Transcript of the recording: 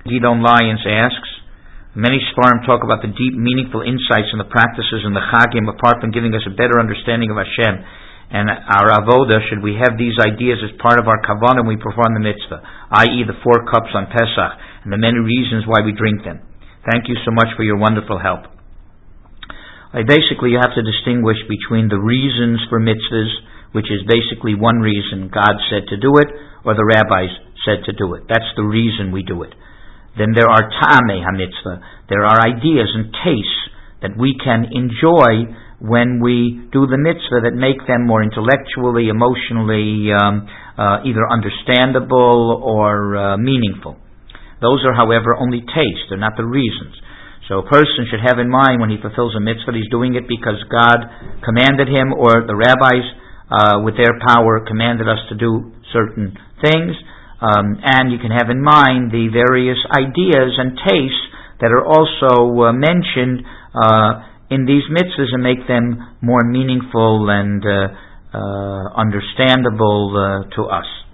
Gidon Lyons asks, many Sfarim talk about the deep, meaningful insights in the practices in the Chagim, apart from giving us a better understanding of Hashem and our avoda. Should we have these ideas as part of our kavanah when we perform the mitzvah, i.e. the 4 cups on Pesach, and the many reasons why we drink them? Thank you so much for your wonderful help. Basically, you have to distinguish between the reasons for mitzvahs, which is basically one reason, God said to do it, or the rabbis said to do it. That's the reason we do it. Then there are ta'amei ha-mitzvah. There are ideas and tastes that we can enjoy when we do the mitzvah that make them more intellectually, emotionally, either understandable or meaningful. Those are, however, only tastes. They're not the reasons. So a person should have in mind when he fulfills a mitzvah, he's doing it because God commanded him, or the rabbis, with their power, commanded us to do certain things. And you can have in mind the various ideas and tastes that are also mentioned in these mitzvahs and make them more meaningful and understandable to us.